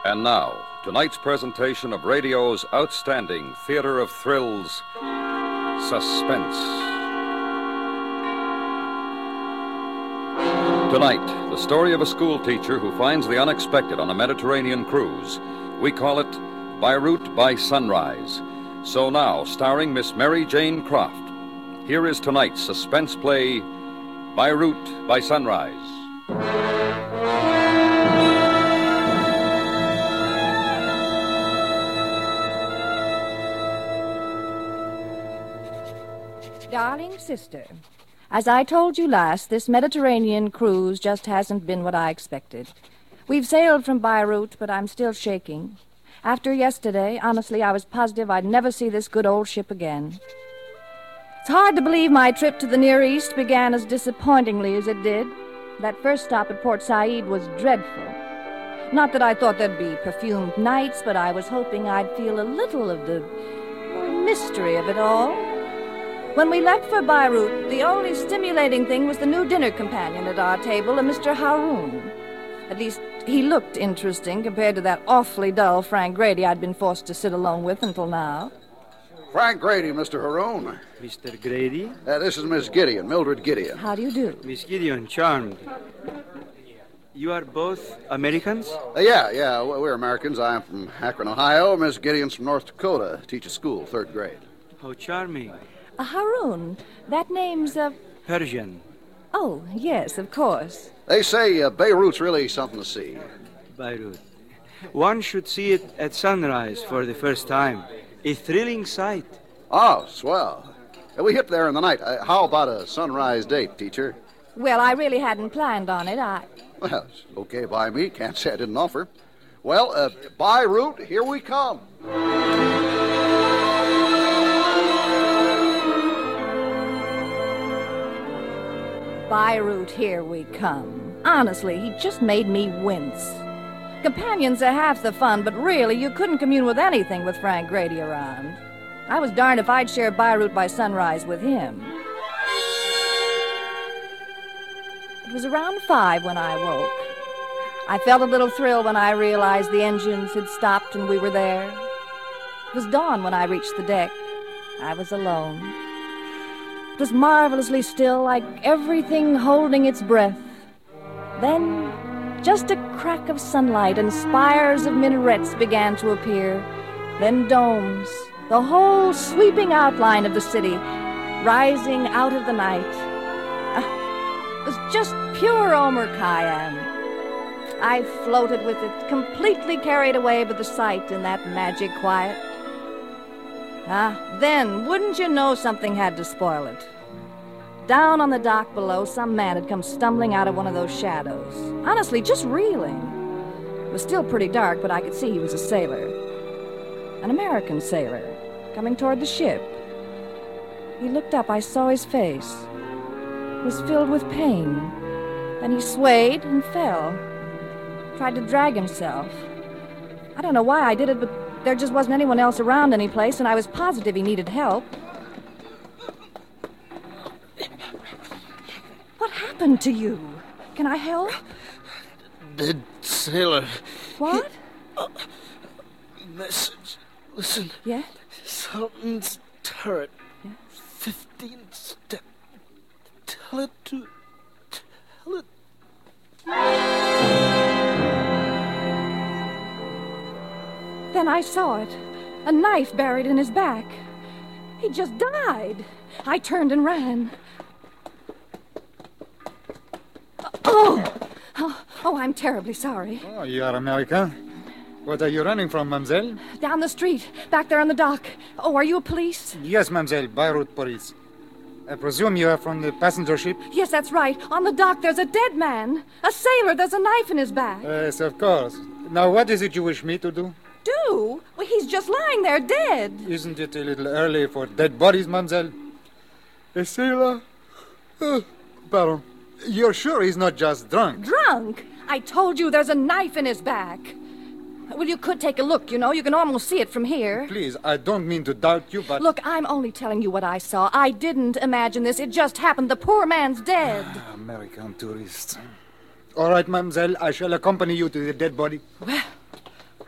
And now, tonight's presentation of radio's outstanding theater of thrills, Suspense. Tonight, the story of a school teacher who finds the unexpected on a Mediterranean cruise. We call it Beirut by Sunrise. So now, starring Miss Mary Jane Croft, here is tonight's suspense play, Beirut by Sunrise. Darling sister, as I told you last, this Mediterranean cruise just hasn't been what I expected. We've sailed from Beirut, but I'm still shaking. After yesterday, honestly, I was positive I'd never see this good old ship again. It's hard to believe my trip to the Near East began as disappointingly as it did. That first stop at Port Said was dreadful. Not that I thought there'd be perfumed nights, but I was hoping I'd feel a little of the mystery of it all. When we left for Beirut, the only stimulating thing was the new dinner companion at our table, a Mr. Haroun. At least, he looked interesting compared to that awfully dull Frank Grady I'd been forced to sit alone with until now. Frank Grady, Mr. Haroun. Mr. Grady? This is Miss Gideon, Mildred Gideon. How do you do? Miss Gideon, charmed. You are both Americans? Yeah, we're Americans. I'm from Akron, Ohio. Miss Gideon's from North Dakota. Teach at school, 3rd grade. How charming. Haroun, that name's Persian. Oh, yes, of course. They say Beirut's really something to see. Beirut. One should see it at sunrise for the first time. A thrilling sight. Oh, swell. We hit there in the night. How about a sunrise date, teacher? Well, I really hadn't planned on it. Well, it's okay by me. Can't say I didn't offer. Well, Beirut, here we come. Beirut, here we come. Honestly, he just made me wince. Companions are half the fun, but really, you couldn't commune with anything with Frank Grady around. I was darned if I'd share Beirut by sunrise with him. It was around 5 when I woke. I felt a little thrill when I realized the engines had stopped and we were there. It was dawn when I reached the deck. I was alone. It was marvelously still, like everything holding its breath. Then, just a crack of sunlight and spires of minarets began to appear. Then domes, the whole sweeping outline of the city, rising out of the night. It was just pure Omer Khayyam. I floated with it, completely carried away by the sight in that magic quiet. Then, wouldn't you know, something had to spoil it. Down on the dock below, some man had come stumbling out of one of those shadows. Honestly, just reeling. It was still pretty dark, but I could see he was a sailor. An American sailor, coming toward the ship. He looked up, I saw his face. It was filled with pain. Then he swayed and fell. Tried to drag himself. I don't know why I did it, but there just wasn't anyone else around any place, and I was positive he needed help. What happened to you? Can I help? Dead sailor. What? Message. Listen. Yeah? Sultan's turret. Yeah? 15th step. Tell it. Then I saw it. A knife buried in his back. He just died. I turned and ran. Oh, I'm terribly sorry. Oh, you are American? What are you running from, mademoiselle? Down the street, back there on the dock. Oh, are you a police? Yes, mademoiselle, Beirut police. I presume you are from the passenger ship? Yes, that's right. On the dock, there's a dead man. A sailor, there's a knife in his back. Yes, of course. Now, what is it you wish me to do? Do? Well, he's just lying there dead. Isn't it a little early for dead bodies, mademoiselle? A sailor? Pardon. You're sure he's not just drunk? Drunk? I told you there's a knife in his back. Well, you could take a look, you know. You can almost see it from here. Please, I don't mean to doubt you, but... Look, I'm only telling you what I saw. I didn't imagine this. It just happened. The poor man's dead. American tourists. All right, mademoiselle, I shall accompany you to the dead body.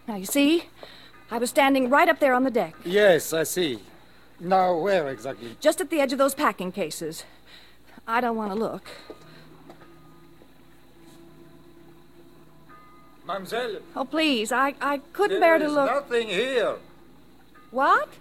Now, you see, I was standing right up there on the deck, Yes, I see. Now, where exactly? just at the edge of those packing cases. I don't want to look. Mademoiselle, Oh, please, I couldn't bear to look. nothing here. What?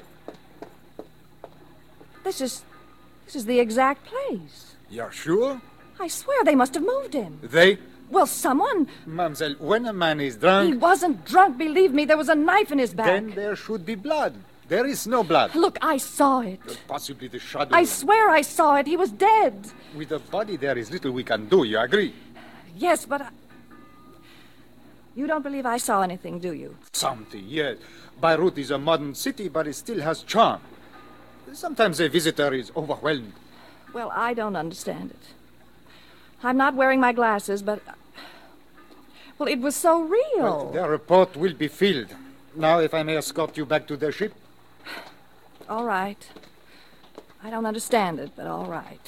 This is the exact place. You're sure? I swear they must have moved him. They? Well, someone. Mademoiselle, when a man is He drunk, wasn't drunk, believe me. There was a knife in his back. then there should be blood. There is no blood. Look, I saw it. Possibly the shadow. I swear I saw it. He was dead. With the body, there is little we can do. You agree? Yes, but you don't believe I saw anything, do you? Something, yes. Beirut is a modern city, but it still has charm. Sometimes a visitor is overwhelmed. Well, I don't understand it. I'm not wearing my glasses, but... Well, it was so real. But the report will be filled. Now, if I may escort you back to the ship. All right. I don't understand it, but all right.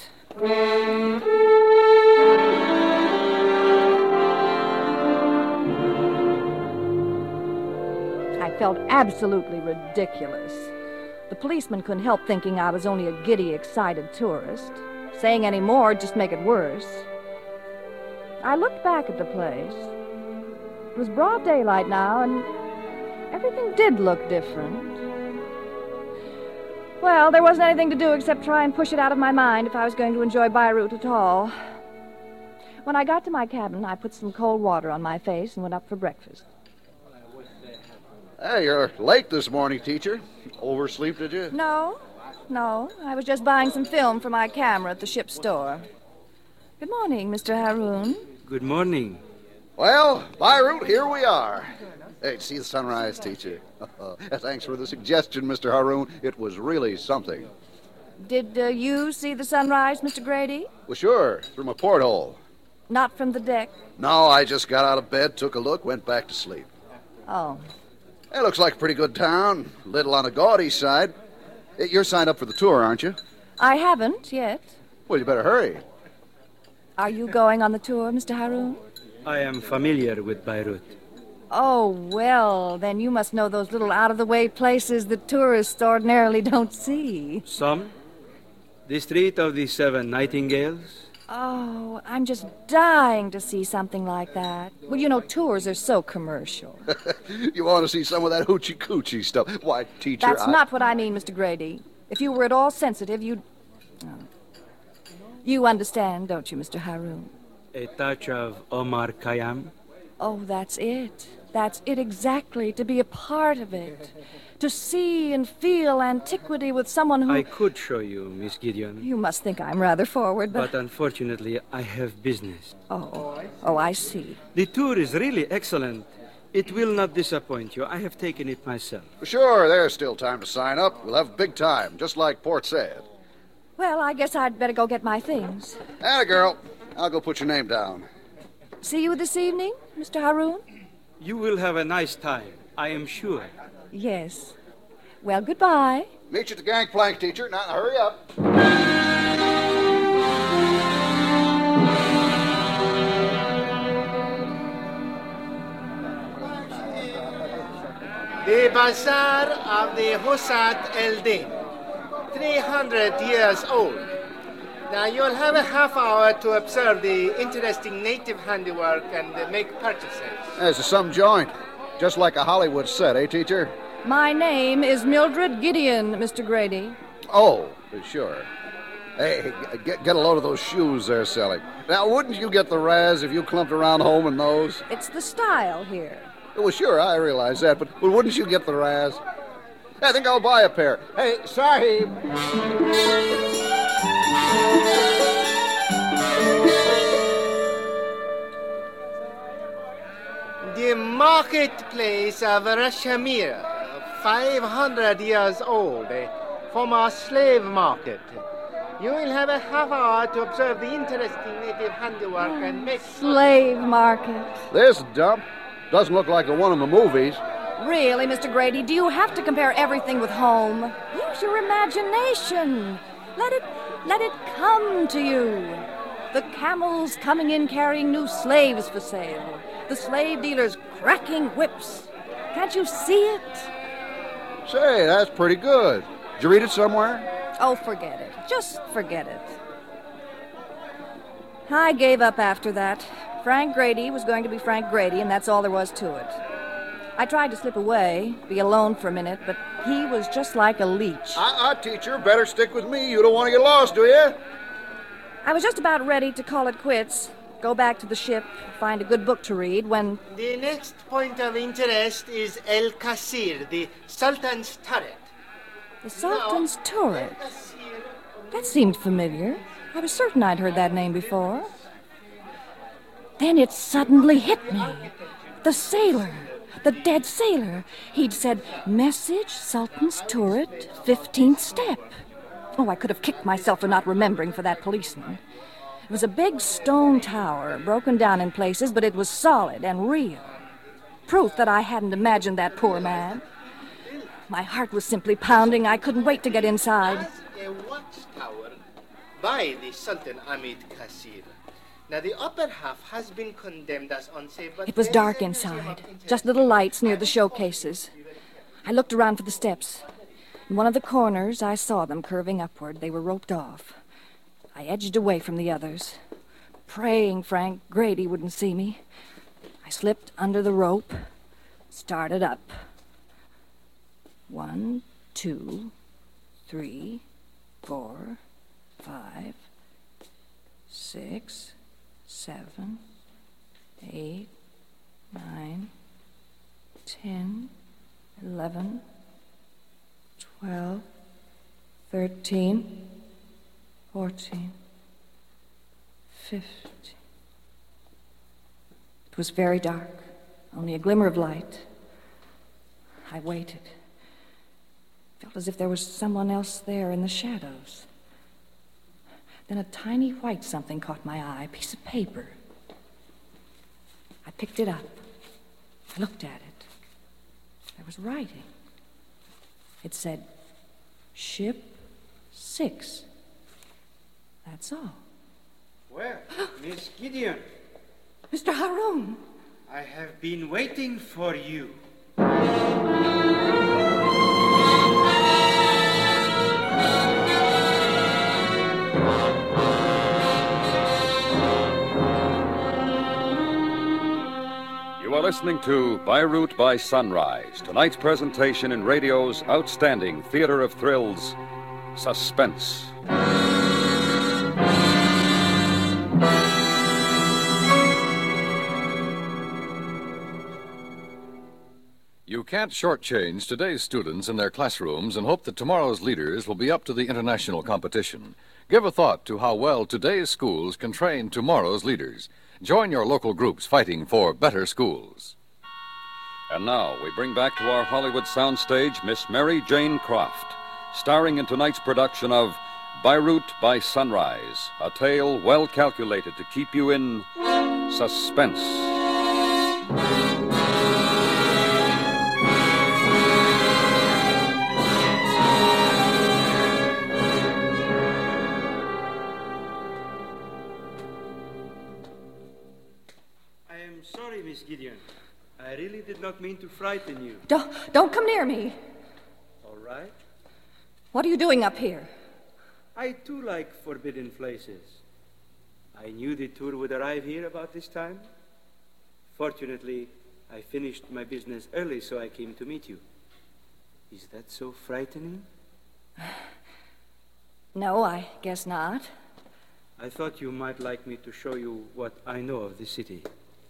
I felt absolutely ridiculous. The policeman couldn't help thinking I was only a giddy, excited tourist. Saying any more would just make it worse. I looked back at the place. It was broad daylight now, and everything did look different. Well, there wasn't anything to do except try and push it out of my mind if I was going to enjoy Beirut at all. When I got to my cabin, I put some cold water on my face and went up for breakfast. Hey, you're late this morning, teacher. Oversleep, did you? No. I was just buying some film for my camera at the ship's store. Good morning, Mr. Haroun. Good morning. Well, Beirut, here we are. Hey, see the sunrise, teacher? Thanks for the suggestion, Mr. Haroun. It was really something. Did you see the sunrise, Mr. Grady? Well, sure, through my porthole. Not from the deck? No, I just got out of bed, took a look, went back to sleep. Oh. It looks like a pretty good town. Little on the gaudy side. You're signed up for the tour, aren't you? I haven't yet. Well, you better hurry. Are you going on the tour, Mr. Haroun? I am familiar with Beirut. Oh, well, then you must know those little out-of-the-way places that tourists ordinarily don't see. Some? The Street of the Seven Nightingales? Oh, I'm just dying to see something like that. Well, you know, tours are so commercial. You want to see some of that hoochie-coochie stuff? Why, teacher, That's not what I mean, Mr. Grady. If you were at all sensitive, you'd... Oh. You understand, don't you, Mr. Haroun? A touch of Omar Khayyam? Oh, that's it. That's it exactly, to be a part of it. To see and feel antiquity with someone who... I could show you, Miss Gideon. You must think I'm rather forward, But unfortunately, I have business. Oh, I see. The tour is really excellent. It will not disappoint you. I have taken it myself. Sure, there's still time to sign up. We'll have a big time, just like Port said. Well, I guess I'd better go get my things. Atta girl. I'll go put your name down. See you this evening, Mr. Haroun? You will have a nice time, I am sure. Yes. Well, goodbye. Meet you at the gangplank, teacher. Now, hurry up. The Bazaar of the Husat El Din, 300 years old. Now you'll have a half hour to observe the interesting native handiwork and make purchases. This is some joint. Just like a Hollywood set, eh, teacher? My name is Mildred Gideon, Mr. Grady. Oh, sure. Hey, get a load of those shoes they're selling. Now, wouldn't you get the razz if you clumped around home in those? It's the style here. Well, sure, I realize that, but wouldn't you get the razz? I think I'll buy a pair. Hey, Sahib. The marketplace of Rashamir, 500 years old, a former slave market. You will have a half hour to observe the interesting native handiwork and make... Slave market. This dump doesn't look like the one in the movies. Really, Mr. Grady, do you have to compare everything with home? Use your imagination. Let it come to you. The camels coming in carrying new slaves for sale. The slave dealers cracking whips. Can't you see it? Say, that's pretty good. Did you read it somewhere? Oh, forget it. Just forget it. I gave up after that. Frank Grady was going to be Frank Grady, and that's all there was to it. I tried to slip away, be alone for a minute, but he was just like a leech. Teacher, better stick with me. You don't want to get lost, do you? I was just about ready to call it quits, go back to the ship, find a good book to read, when... The next point of interest is El Qasir, the Sultan's turret. The Sultan's turret? That seemed familiar. I was certain I'd heard that name before. Then it suddenly hit me. The sailor. The dead sailor. He'd said, "Message, Sultan's turret, 15th step." Oh, I could have kicked myself for not remembering for that policeman. It was a big stone tower, broken down in places, but it was solid and real. Proof that I hadn't imagined that poor man. My heart was simply pounding. I couldn't wait to get inside. A watchtower by the Sultan Ahmed Qasir. Now, the upper half has been condemned as unsafe, but... It was dark inside, just little lights near the showcases. I looked around for the steps. In one of the corners, I saw them curving upward. They were roped off. I edged away from the others, praying Frank Grady wouldn't see me. I slipped under the rope, started up. 1, 2, 3, 4, 5, 6, 7, 8, 9, 10, 11, 12, 13, 14, 15. It was very dark, only a glimmer of light. I waited. Felt as if there was someone else there in the shadows. Then a tiny white something caught my eye, a piece of paper. I picked it up. I looked at it. There was writing. It said, Ship 6. That's all. Well, Miss Gideon. Mr. Haroun. I have been waiting for you. You are listening to Beirut by Sunrise, tonight's presentation in radio's outstanding theater of thrills, Suspense. You can't shortchange today's students in their classrooms and hope that tomorrow's leaders will be up to the international competition. Give a thought to how well today's schools can train tomorrow's leaders. Join your local groups fighting for better schools. And now we bring back to our Hollywood soundstage Miss Mary Jane Croft, starring in tonight's production of Beirut by Sunrise, a tale well calculated to keep you in suspense. Sorry, Miss Gideon. I really did not mean to frighten you. Don't come near me. All right. What are you doing up here? I, too, like forbidden places. I knew the tour would arrive here about this time. Fortunately, I finished my business early, so I came to meet you. Is that so frightening? No, I guess not. I thought you might like me to show you what I know of the city.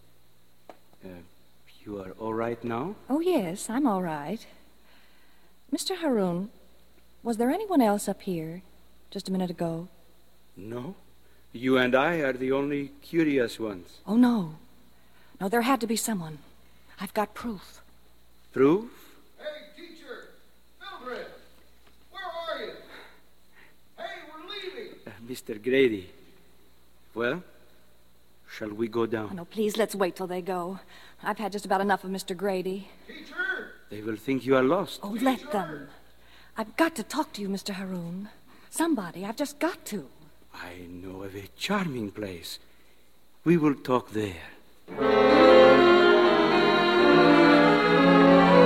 You are all right now? Oh, yes, I'm all right. Mr. Haroun, was there anyone else up here just a minute ago? No. You and I are the only curious ones. Oh, no. No, there had to be someone. I've got proof. Proof? Hey, teacher! Mildred! Where are you? Hey, we're leaving! Mr. Grady. Well, shall we go down? Oh, no, please, let's wait till they go. I've had just about enough of Mr. Grady. Teacher! They will think you are lost. Oh, let them. I've got to talk to you, Mr. Haroun. Somebody, I've just got to. I know of a charming place. We will talk there.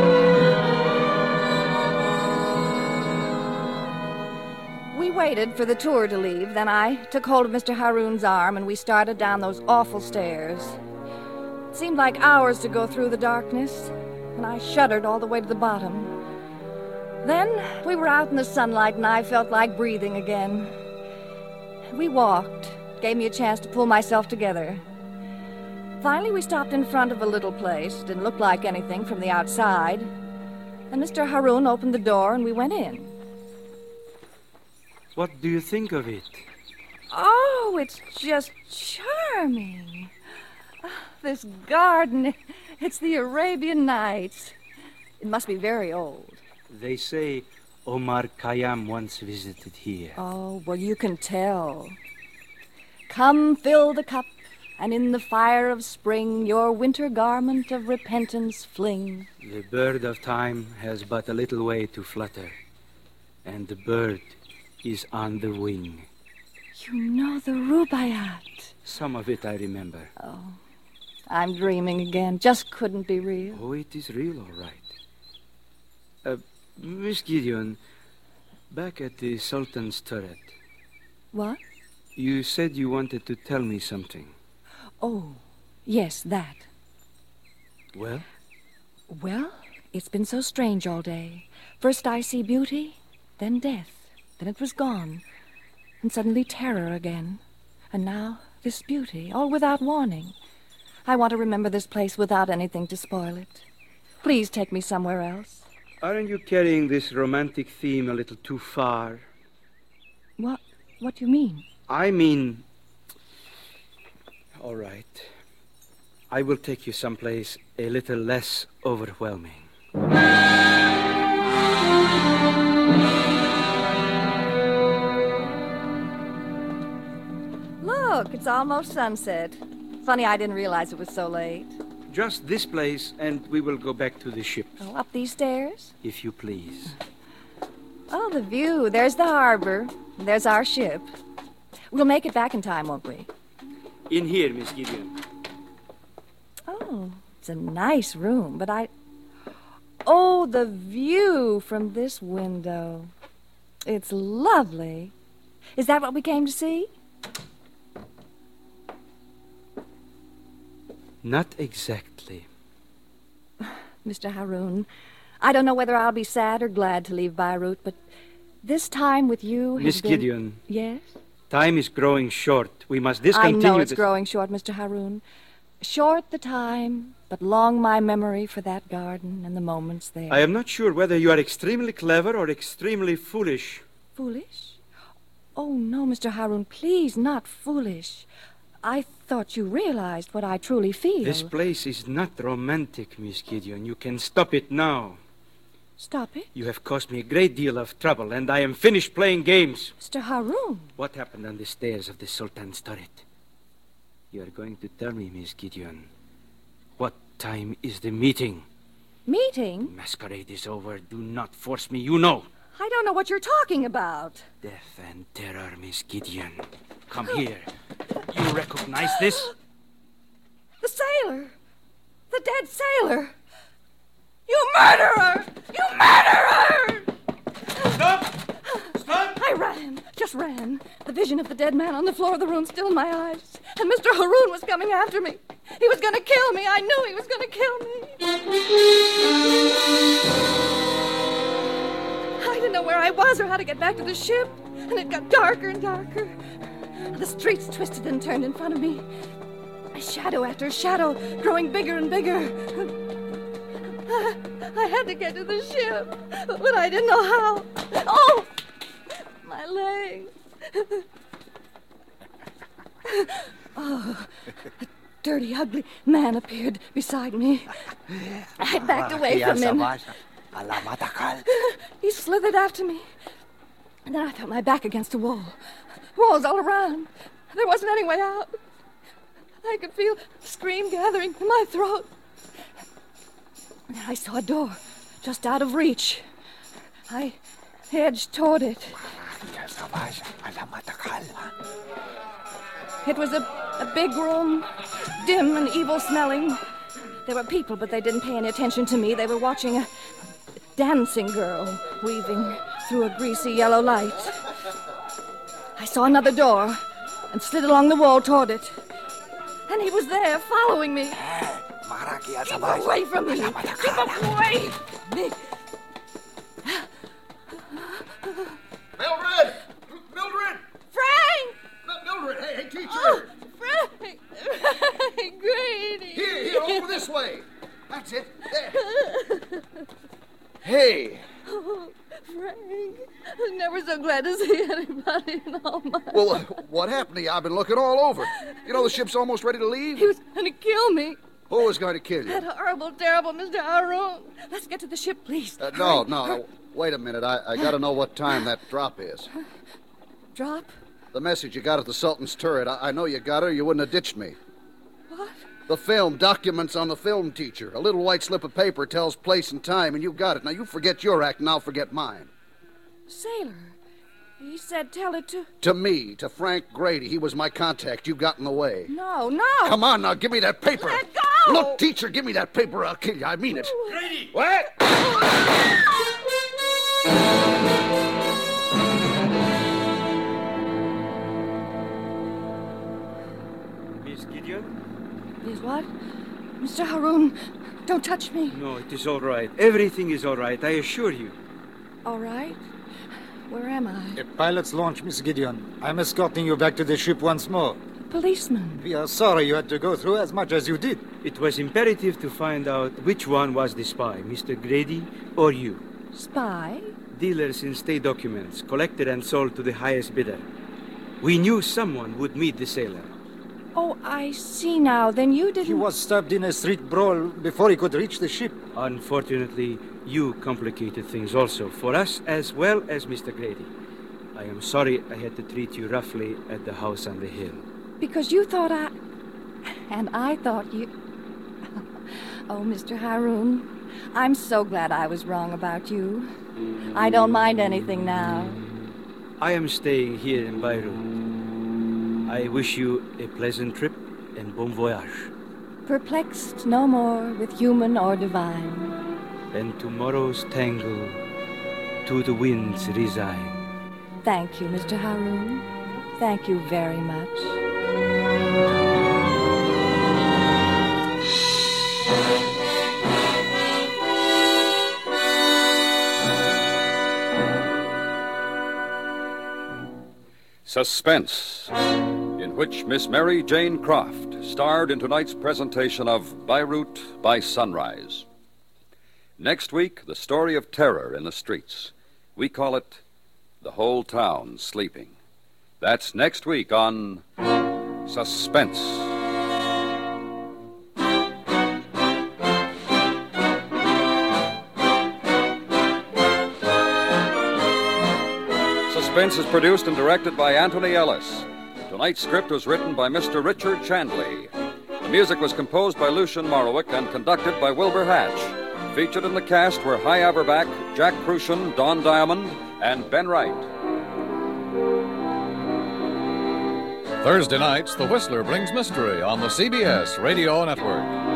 We waited for the tour to leave. Then I took hold of Mr. Haroon's arm and we started down those awful stairs. It seemed like hours to go through the darkness, and I shuddered all the way to the bottom. Then we were out in the sunlight and I felt like breathing again. We walked. Gave me a chance to pull myself together. Finally, we stopped in front of a little place. Didn't look like anything from the outside. And Mr. Haroon opened the door and we went in. What do you think of it? Oh, it's just charming. This garden, it's the Arabian Nights. It must be very old. They say Omar Khayyam once visited here. Oh, well, you can tell. Come fill the cup, and in the fire of spring your winter garment of repentance fling. The bird of time has but a little way to flutter, and the bird is on the wing. You know the Rubaiyat. Some of it I remember. Oh, I'm dreaming again. Just couldn't be real. Oh, it is real, all right. Miss Gideon, back at the Sultan's turret. What? You said you wanted to tell me something. Oh, yes, that. Well? Well, it's been so strange all day. First I see beauty, then death. Then it was gone. And suddenly terror again. And now this beauty, all without warning. I want to remember this place without anything to spoil it. Please take me somewhere else. Aren't you carrying this romantic theme a little too far? What do you mean? I mean... All right. I will take you someplace a little less overwhelming. Look, it's almost sunset. Funny I didn't realize it was so late. Just this place, and we will go back to the ship. Oh, up these stairs? If you please. Oh, the view. There's the harbor. There's our ship. We'll make it back in time, won't we? In here, Miss Gideon. Oh, it's a nice room, but Oh, the view from this window. It's lovely. Is that what we came to see? Not exactly. Mr. Haroon, I don't know whether I'll be sad or glad to leave Beirut, but this time with you has Miss been... Gideon. Yes? Time is growing short. We must discontinue... I know it's growing short, Mr. Haroon. Short the time, but long my memory for that garden and the moments there. I am not sure whether you are extremely clever or extremely foolish. Foolish? Oh, no, Mr. Haroon, please, not foolish. I thought you realized what I truly feel. This place is not romantic, Miss Gideon. You can stop it now. Stop it? You have caused me a great deal of trouble, and I am finished playing games. Mr. Haroon. What happened on the stairs of the Sultan's turret? You are going to tell me, Miss Gideon. What time is the meeting? Meeting? Masquerade is over. Do not force me, you know. I don't know what you're talking about. Death and terror, Miss Gideon. Come here. You recognize this? The sailor. The dead sailor. You murderer! You murderer! Stop! Stop! I ran. Just ran. The vision of the dead man on the floor of the room still in my eyes. And Mr. Haroon was coming after me. He was going to kill me. I knew he was going to kill me. I didn't know where I was or how to get back to the ship. And it got darker and darker. The streets twisted and turned in front of me. Shadow after shadow, growing bigger and bigger. I had to get to the ship, but I didn't know how. Oh! My leg. Oh, a dirty, ugly man appeared beside me. I backed away from him. He slithered after me. And then I felt my back against a wall. Walls all around. There wasn't any way out. I could feel a scream gathering in my throat. And then I saw a door just out of reach. I edged toward it. It was a big room, dim and evil-smelling. There were people, but they didn't pay any attention to me. They were watching a dancing girl weaving through a greasy yellow light. I saw another door and slid along the wall toward it. And he was there, following me. Keep away from me! Keep away from me! Mildred! Mildred! Frank! Mildred, hey, teacher! Oh, Frank! Frank Grady! Here, over this way. That's it. There. Hey. Oh, Frank, I'm never so glad to see anybody in all my Well, life. what happened to you? I've been looking all over. You know the ship's almost ready to leave? He was going to kill me. Who was going to kill you? That horrible, terrible Mr. Haroun. Let's get to the ship, please. No. Wait a minute. I got to know what time that drop is. Drop? The message you got at the Sultan's turret. I know you got her. You wouldn't have ditched me. What? The film, documents on the film teacher. A little white slip of paper tells place and time, and you got it. Now, you forget your act, and I'll forget mine. Sailor. He said tell it to... To me, to Frank Grady. He was my contact. You got in the way. No. Come on, now, give me that paper. Let go! Look, teacher, give me that paper. I'll kill you. I mean it. Grady! What? Miss Gideon? Is what? Mr. Haroun, don't touch me. No, it is all right. Everything is all right, I assure you. All right? Where am I? A pilot's launch, Miss Gideon. I'm escorting you back to the ship once more. A policeman. We are sorry you had to go through as much as you did. It was imperative to find out which one was the spy, Mr. Grady or you. Spy? Dealers in state documents, collected and sold to the highest bidder. We knew someone would meet the sailor. Oh, I see now. Then you didn't... He was stabbed in a street brawl before he could reach the ship. Unfortunately, you complicated things also, for us as well as Mr. Grady. I am sorry I had to treat you roughly at the house on the hill. Because you thought I... And I thought you... Oh, Mr. Haroun, I'm so glad I was wrong about you. I don't mind anything now. I am staying here in Beirut. I wish you a pleasant trip and bon voyage. Perplexed no more with human or divine. And tomorrow's tangle to the winds resign. Thank you, Mr. Haroun. Thank you very much. Suspense, in which Miss Mary Jane Croft starred in tonight's presentation of Beirut by Sunrise. Next week, the story of terror in the streets. We call it The Whole Town Sleeping. That's next week on Suspense. Suspense is produced and directed by Anthony Ellis. Tonight's script was written by Mr. Richard Chandley. The music was composed by Lucian Morowick and conducted by Wilbur Hatch. Featured in the cast were Hy Averback, Jack Crucian, Don Diamond, and Ben Wright. Thursday nights, The Whistler brings mystery on the CBS Radio Network.